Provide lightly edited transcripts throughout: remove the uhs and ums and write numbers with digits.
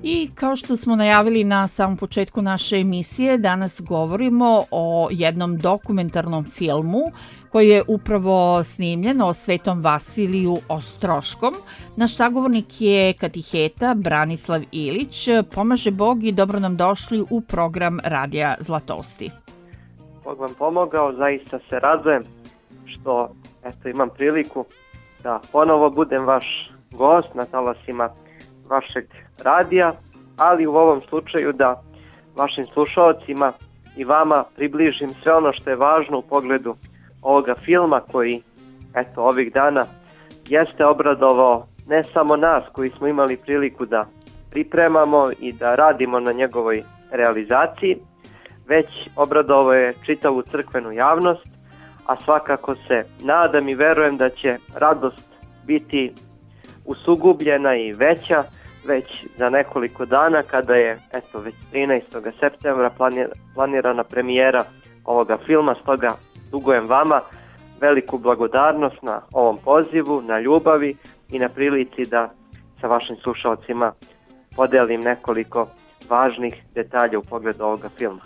I kao što smo najavili na samom početku naše emisije, danas govorimo o jednom dokumentarnom filmu koji je upravo snimljen o Svetom Vasiliju Ostroškom. Naš sagovornik je katiheta Branislav Ilić. Pomaže Bog i dobro nam došli u program Radija Zlatosti. Bog vam pomogao, zaista se radujem što imam priliku da ponovo budem vaš gost na talasima vašeg radija, ali u ovom slučaju da vašim slušalcima i vama približim sve ono što je važno u pogledu ovoga filma koji ovih dana jeste obradovao ne samo nas koji smo imali priliku da pripremamo i da radimo na njegovoj realizaciji, već obradovao je čitavu crkvenu javnost, a svakako se nadam i verujem da će radost biti usugubljena i veća već za nekoliko dana kada je već 13. septembra planirana premijera ovoga filma. Stoga dugujem vama veliku blagodarnost na ovom pozivu, na ljubavi i na prilici da sa vašim slušalcima podelim nekoliko važnih detalja u pogledu ovoga filma.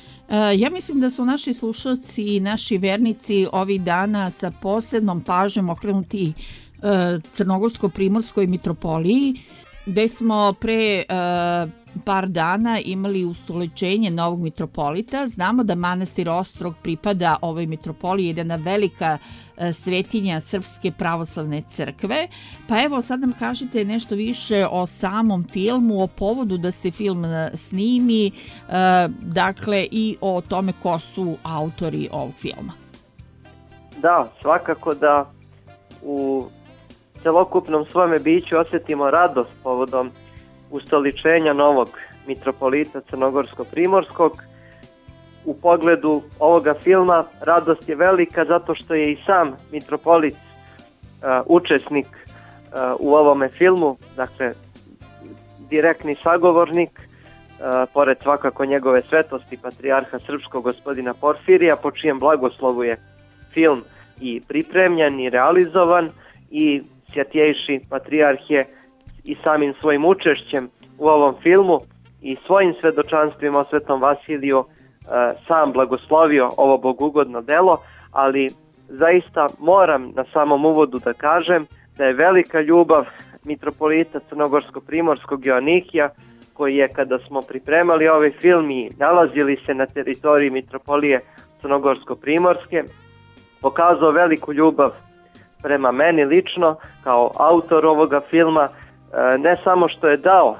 Ja mislim da su naši slušalci i naši vernici ovih dana sa posebnom pažnjom okrenuti Crnogorsko-primorskoj mitropoliji, gde smo pre par dana imali ustoličenje novog mitropolita. Znamo da manastir Ostrog pripada ovoj mitropoliji, jedna velika svetinja Srpske pravoslavne crkve. Pa evo, sad nam kažete nešto više o samom filmu, o povodu da se film snimi, dakle i o tome ko su autori ovog filma. Da, svakako da u celokupnom svome biću osjetimo radost povodom ustoličenja novog mitropolita Crnogorsko-primorskog. U pogledu ovoga filma radost je velika zato što je i sam mitropolit učesnik u ovome filmu, dakle direktni sagovornik, pored svakako njegove svetosti patrijarha srpskog gospodina Porfirija, po čijem blagoslovu je film i pripremljen i realizovan, i Svjatjejši patrijarh je i samim svojim učešćem u ovom filmu i svojim svedočanstvima o Svetom Vasiliju sam blagoslovio ovo bogugodno delo, ali zaista moram na samom uvodu da kažem da je velika ljubav mitropolita Crnogorsko-primorskog Joanikija, koji je, kada smo pripremali ovaj film i nalazili se na teritoriji mitropolije Crnogorsko-primorske, pokazao veliku ljubav prema meni lično kao autor ovoga filma, ne samo što je dao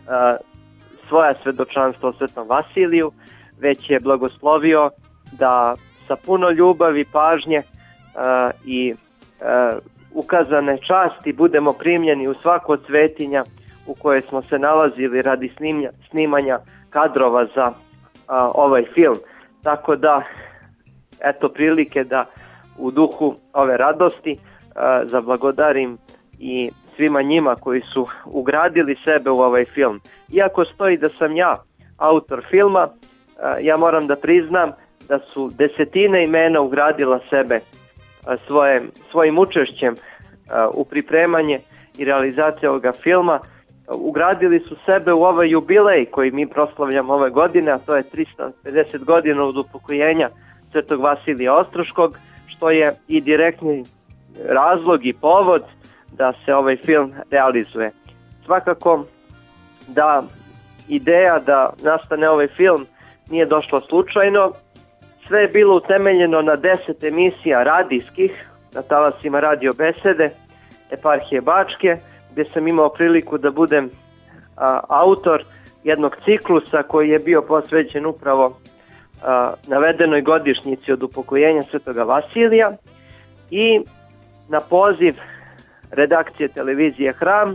svoja svedočanstva o Svetom Vasiliju, već je blagoslovio da sa puno ljubavi, pažnje i ukazane časti budemo primljeni u svaku od svetinja u kojoj smo se nalazili radi snimanja kadrova za ovaj film. Tako da, eto prilike da u duhu ove radosti zablagodarim i svima njima koji su ugradili sebe u ovaj film. Iako stoji da sam ja autor filma, ja moram da priznam da su desetine imena ugradila sebe svojim učešćem u pripremanje i realizaciju ovoga filma. Ugradili su sebe u ovaj jubilej koji mi proslavljamo ove godine, a to je 350 godina od upokojenja Svetog Vasilija Ostroškog, što je i direktni razlog i povod da se ovaj film realizuje. Svakako da ideja da nastane ovaj film nije došla slučajno. Sve je bilo utemeljeno na 10 emisija radijskih na talasima Radio Besede Eparhije Bačke, gdje sam imao priliku da budem autor jednog ciklusa koji je bio posvećen upravo navedenoj godišnjici od upokojenja Svetoga Vasilija, i na poziv redakcije televizije Hram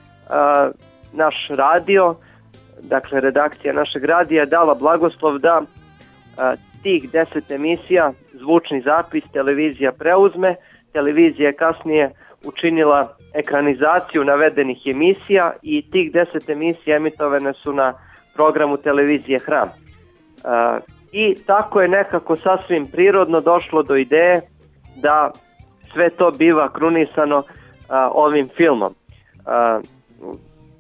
naš radio, dakle redakcija našeg radija je dala blagoslov da tih 10 emisija zvučni zapis televizija preuzme. Televizija je kasnije učinila ekranizaciju navedenih emisija i tih 10 emisija emitovane su na programu televizije Hram. I tako je nekako sasvim prirodno došlo do ideje da sve to biva krunisano ovim filmom.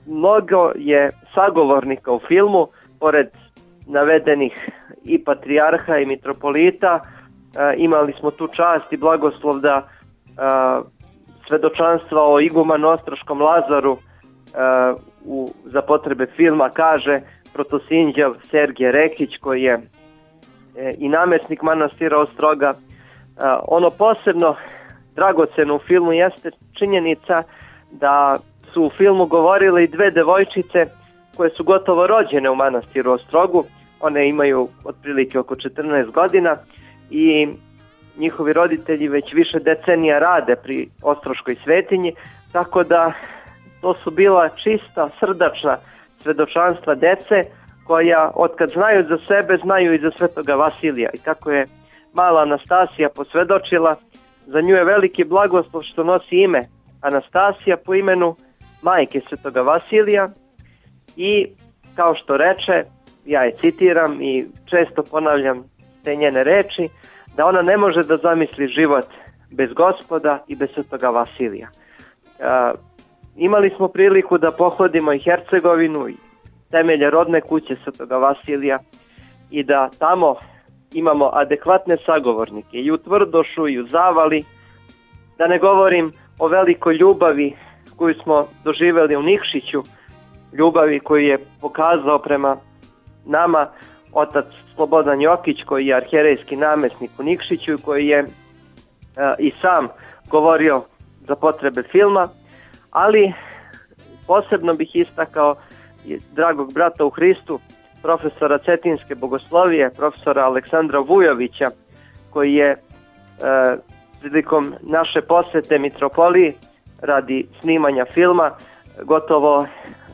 mnogo je sagovornika u filmu, pored navedenih i patrijarha i mitropolita. Imali smo tu čast i blagoslov da svedočanstva o igumanu Ostroškom Lazaru za potrebe filma kaže protosinđel Sergije Rekić, koji je i namjesnik manastira Ostroga. Ono posebno dragoceno u filmu jeste činjenica da su u filmu govorile i dve devojčice koje su gotovo rođene u manastiru Ostrogu. One imaju otprilike oko 14 godina i njihovi roditelji već više decenija rade pri Ostroškoj svetinji, tako da to su bila čista, srdačna svedočanstva dece koja otkad znaju za sebe, znaju i za svetoga Vasilija. I kako je mala Anastasija posvedočila, za nju je veliki blagoslov što nosi ime Anastasija po imenu majke svetoga Vasilija i kao što reče, ja je citiram i često ponavljam te njene reči, da ona ne može da zamisli život bez Gospoda i bez svetoga Vasilija. Imali smo priliku da pohodimo i Hercegovinu i temelje rodne kuće svetoga Vasilija i da tamo imamo adekvatne sagovornike i u Tvrdošu i u Zavali, da ne govorim o velikoj ljubavi koju smo doživjeli u Nikšiću, ljubavi koju je pokazao prema nama otac Slobodan Jokić, koji je arhijerejski namjesnik u Nikšiću i koji je i sam govorio za potrebe filma, ali posebno bih istakao dragog brata u Hristu, profesora Cetinske bogoslovije, profesora Aleksandra Vujovića, koji je prilikom naše posete mitropoliji radi snimanja filma gotovo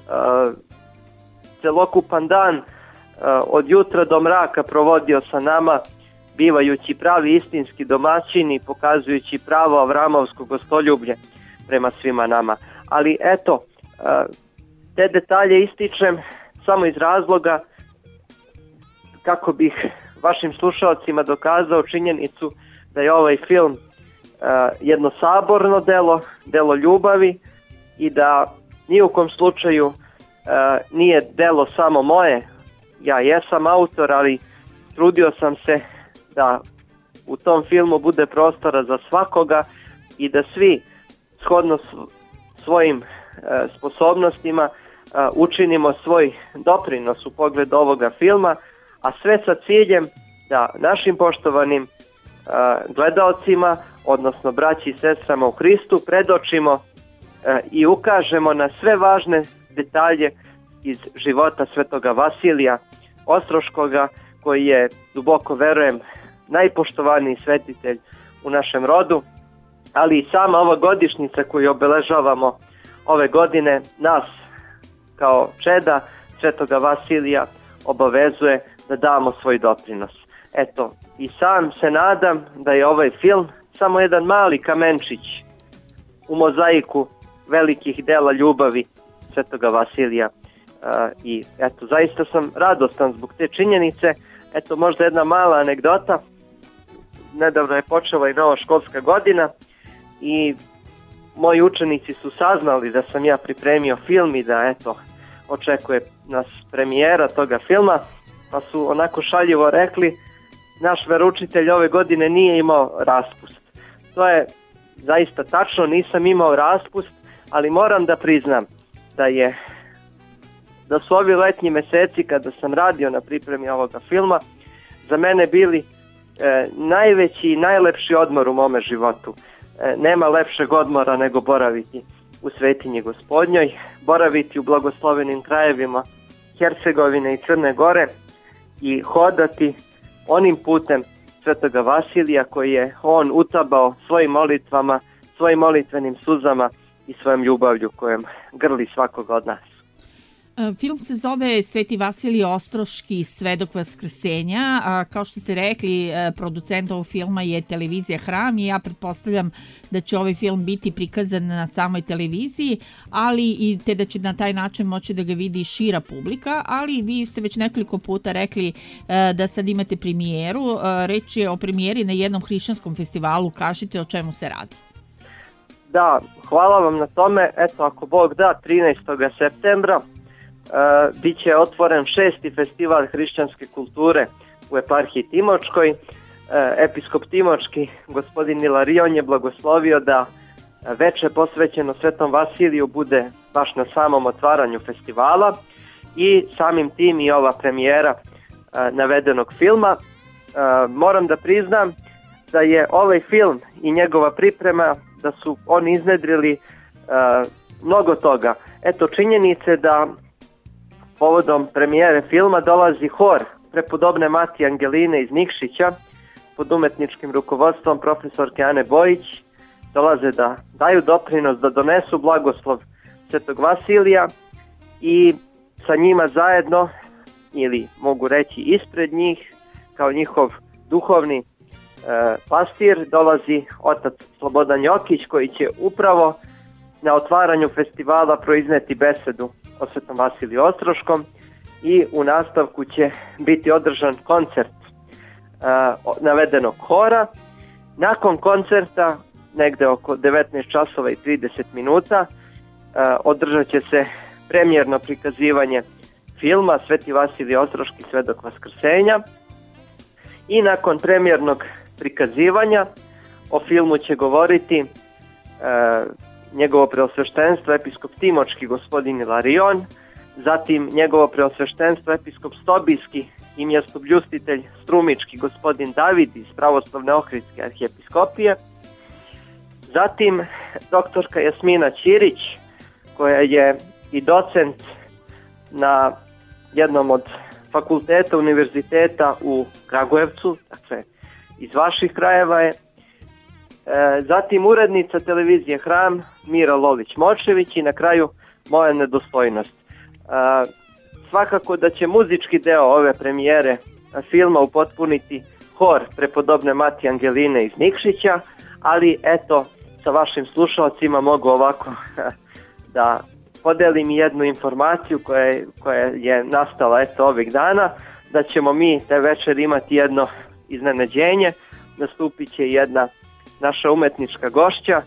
celokupan dan od jutra do mraka provodio sa nama, bivajući pravi istinski domaćini, pokazujući pravo avramovsko gostoljublje prema svima nama. Ali eto, te detalje ističem samo iz razloga kako bih vašim slušalcima dokazao činjenicu da je ovaj film jedno saborno delo ljubavi i da ni u kom slučaju nije delo samo moje. Ja jesam autor, ali trudio sam se da u tom filmu bude prostora za svakoga i da svi shodno svojim sposobnostima učinimo svoj doprinos u pogledu ovoga filma, a sve sa ciljem da našim poštovanim gledaocima, odnosno braći i sestrama u Hristu, predočimo i ukažemo na sve važne detalje iz života svetoga Vasilija Ostroškoga, koji je, duboko verujem, najpoštovaniji svetitelj u našem rodu, ali i sama ova godišnjica koju obeležavamo ove godine nas kao čeda svetoga Vasilija obavezuje da damo svoj doprinos. Eto, i sam se nadam da je ovaj film samo jedan mali kamenčić u mozaiku velikih dela ljubavi svetoga Vasilija. I eto, zaista sam radostan zbog te činjenice. Eto, možda jedna mala anegdota. Nedavno je počela i nova školska godina i moji učenici su saznali da sam ja pripremio film i da eto, očekuje nas premijera toga filma, pa su onako šaljivo rekli: naš veroučitelj ove godine nije imao raspust. To je zaista tačno, nisam imao raspust, ali moram da priznam da su ovi letnji meseci kada sam radio na pripremi ovoga filma za mene bili najveći i najlepši odmor u mome životu. Nema lepšeg odmora nego boraviti u svetinji Gospodnjoj, boraviti u blagoslovenim krajevima Hercegovine i Crne Gore i hodati onim putem svetoga Vasilija koji je on utabao svojim molitvama, svojim molitvenim suzama i svojom ljubavlju kojom grli svakoga od nas. Film se zove Sveti Vasilij Ostroški, svedok Vaskrsenja. Kao što ste rekli, producent ovog filma je televizija Hram i ja pretpostavljam da će ovaj film biti prikazan na samoj televiziji, ali i te da će na taj način moći da ga vidi šira publika, ali vi ste već nekoliko puta rekli da sad imate premijeru. Reč je o premijeri na jednom hrišćanskom festivalu. Kažite o čemu se radi. Da, hvala vam na tome. Eto, ako Bog da, 13. septembra bit će otvoren 6. festival hrišćanske kulture u eparhiji Timočkoj. Episkop Timočki, gospodin Ilarion, je blagoslovio da veče posvećeno Svetom Vasiliju bude baš na samom otvaranju festivala i samim tim i ova premijera navedenog filma. Moram da priznam da je ovaj film i njegova priprema, da su oni iznedrili mnogo toga. Eto, činjenice da povodom premijere filma dolazi hor prepodobne Matije Angeline iz Nikšića pod umetničkim rukovodstvom profesorke Ane Bojić. Dolaze da daju doprinos, da donesu blagoslov Svetog Vasilija i sa njima zajedno, ili mogu reći ispred njih, kao njihov duhovni pastir, dolazi otac Slobodan Jokić, koji će upravo na otvaranju festivala proizneti besedu o Svetom Vasiliju Ostroškom i u nastavku će biti održan koncert navedenog hora. Nakon koncerta, negde oko 19 časova i 30 minuta, održat će se premijerno prikazivanje filma Sveti Vasilij Ostroški, svedok vaskrsenja, i nakon premijernog prikazivanja o filmu će govoriti njegovo preosveštenstvo episkop Timočki gospodin Ilarion, zatim njegovo preosveštenstvo episkop Stobijski i mjestobljustitelj Strumički gospodin David iz pravoslavne Ohridske arhijepiskopije, zatim doktorka Jasmina Ćirić, koja je i docent na jednom od fakulteta univerziteta u Kragujevcu, dakle iz vaših krajeva je, zatim urednica televizije Hram Mira Lolić-Močević i na kraju moja nedostojnost. Svakako da će muzički deo ove premijere filma upotpuniti hor prepodobne Matije Angeline iz Nikšića, ali eto, sa vašim slušalcima mogu ovako da podelim jednu informaciju koja je nastala eto ovih dana, da ćemo mi te večer imati jedno iznenađenje. Nastupit će jedna naša umetnička gošća,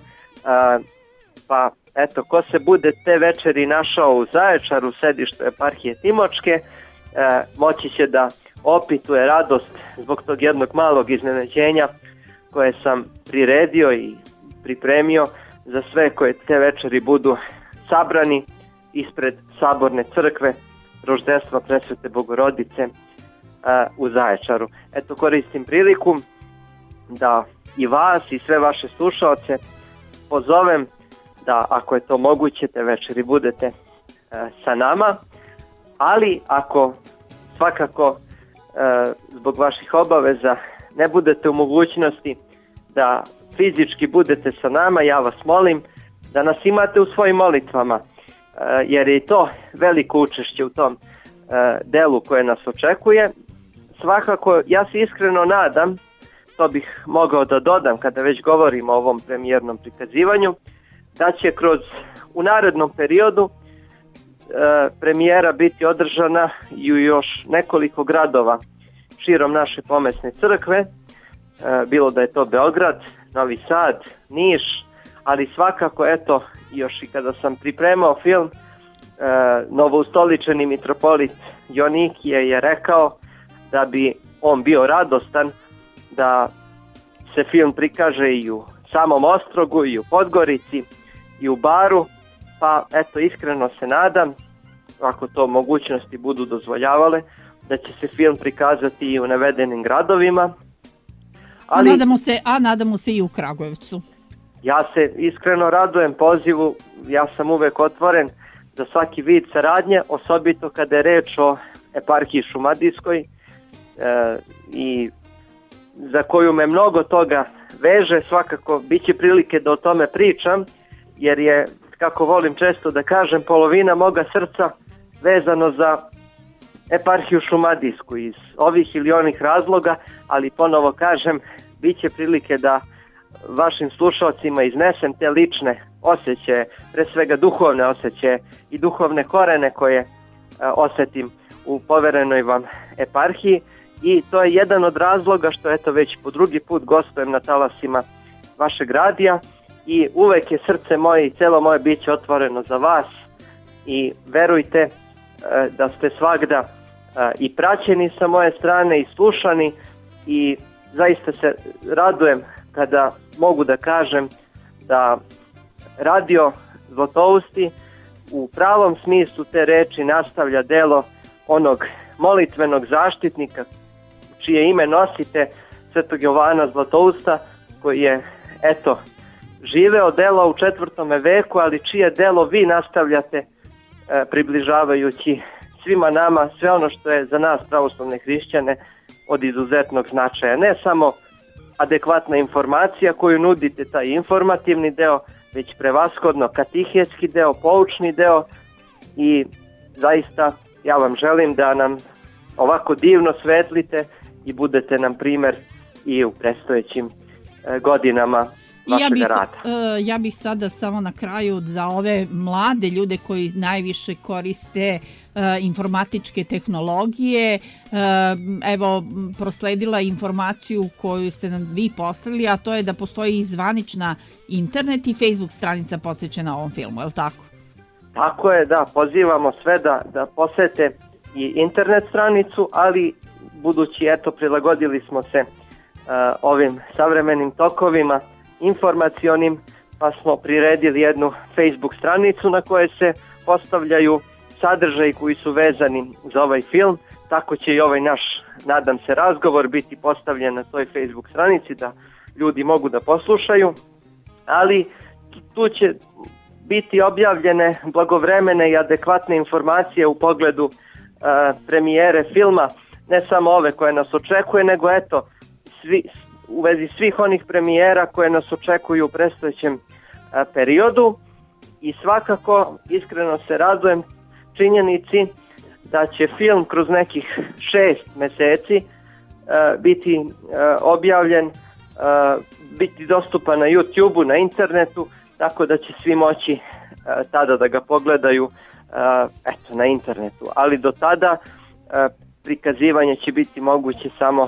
pa eto, ko se bude te večeri našao u Zaječaru, sedištu eparhije Timočke, moći će da opituje radost zbog tog jednog malog iznenađenja koje sam priredio i pripremio za sve koje te večeri budu sabrani ispred Saborne crkve Roždestva Presvete Bogorodice u Zaječaru. Eto, koristim priliku da i vas i sve vaše slušaoce pozovem da, ako je to moguće, te večeri budete sa nama, ali ako svakako zbog vaših obaveza ne budete u mogućnosti da fizički budete sa nama, ja vas molim da nas imate u svojim molitvama, jer je to veliko učešće u tom delu koje nas očekuje. Svakako, ja se iskreno nadam, to bih mogao da dodam kada već govorimo o ovom premijernom prikazivanju, da će u narednom periodu premijera biti održana i u još nekoliko gradova širom naše pomesne crkve, bilo da je to Beograd, Novi Sad, Niš, ali svakako, eto, još i kada sam pripremao film, novoustoličeni mitropolit Jonikije je rekao da bi on bio radostan da se film prikaže i u samom Ostrogu, i u Podgorici, i u Baru, pa eto, iskreno se nadam, ako to mogućnosti budu dozvoljavale, da će se film prikazati i u navedenim gradovima. Ali nadamo se i u Kragujevcu. Ja se iskreno radujem pozivu, ja sam uvek otvoren za svaki vid saradnje, osobito kada je reč o eparhiji Šumadijskoj i za koju me mnogo toga veže. Svakako bit će prilike da o tome pričam, jer je, kako volim često da kažem, polovina moga srca vezano za eparhiju Šumadijsku iz ovih ili onih razloga, ali ponovo kažem, bit će prilike da vašim slušalcima iznesem te lične osjećaje, pre svega duhovne osjećaje i duhovne korene koje osetim u poverenoj vam eparhiji, i to je jedan od razloga što eto već po drugi put gostujem na talasima vašeg radija i uvek je srce moje i celo moje biće otvoreno za vas i verujte da ste svagda i praćeni sa moje strane i slušani i zaista se radujem kada mogu da kažem da radio Zlatousti u pravom smislu te reči nastavlja delo onog molitvenog zaštitnika čije ime nosite, Svetog Jovana Zlatousta, koji je živeo delo u 4. veku, ali čije delo vi nastavljate približavajući svima nama sve ono što je za nas pravoslavne hrišćane od izuzetnog značaja. Ne samo adekvatna informacija koju nudite, taj informativni deo, već prevashodno katehetski deo, poučni deo i zaista ja vam želim da nam ovako divno svetlite i budete nam primer i u predstojećim godinama vašeg rada. Ja bih sada samo na kraju za ove mlade ljude koji najviše koriste informatičke tehnologije, prosledila informaciju koju ste nam vi poslali, a to je da postoji i zvanična internet i Facebook stranica posvećena ovom filmu, je li tako? Tako je, da, pozivamo sve da posete i internet stranicu, ali budući prilagodili smo se ovim savremenim tokovima informacionim, pa smo priredili jednu Facebook stranicu na kojoj se postavljaju sadržaji koji su vezani za ovaj film. Tako će i ovaj naš, nadam se, razgovor biti postavljen na toj Facebook stranici da ljudi mogu da poslušaju, ali tu će biti objavljene blagovremene i adekvatne informacije u pogledu premijere filma, ne samo ove koje nas očekuje, nego u vezi svih onih premijera koje nas očekuju u predstojećem periodu i svakako iskreno se radujem činjenici da će film kroz nekih 6 meseci biti objavljen, biti dostupan na YouTube-u, na internetu, tako da će svi moći tada da ga pogledaju na internetu, ali do tada prikazivanje će biti moguće samo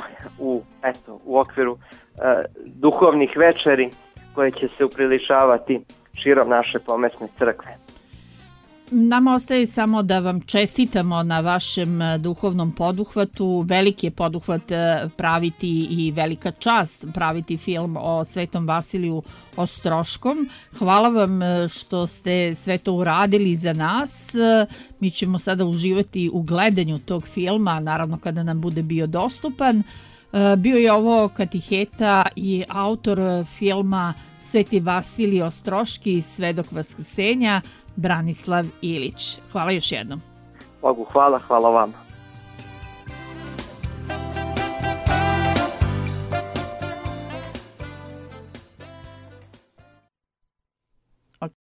u okviru duhovnih večeri koje će se upriličavati širom naše pomesne crkve. Nama ostaje samo da vam čestitamo na vašem duhovnom poduhvatu. Veliki je poduhvat praviti i velika čast praviti film o Svetom Vasiliju Ostroškom. Hvala vam što ste sve to uradili za nas. Mi ćemo sada uživati u gledanju tog filma, naravno kada nam bude bio dostupan. Bio je ovo kateheta i autor filma Sveti Vasilij Ostroški, svedok vaskrsenja, Branislav Ilić. Hvala još jednom. Bogu hvala, hvala vama.